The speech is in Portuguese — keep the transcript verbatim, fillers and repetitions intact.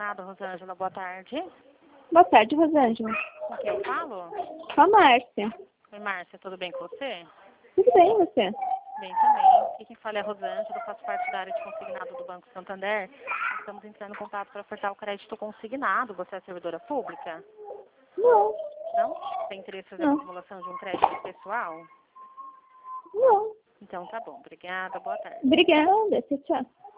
Consignado, Rosângela, boa tarde. Boa tarde, Rosângela. Com quem eu falo? Com a Márcia. Oi, Márcia, tudo bem com você? Tudo bem, e você? Bem também. Aqui quem fala é a Rosângela, eu faço parte da área de consignado do Banco Santander. Nós estamos entrando em contato para ofertar o crédito consignado. Você é servidora pública? Não. Não? Tem interesse em fazer Não. a acumulação de um crédito pessoal? Não. Então tá bom. Obrigada, boa tarde. Obrigada, tchau, tchau.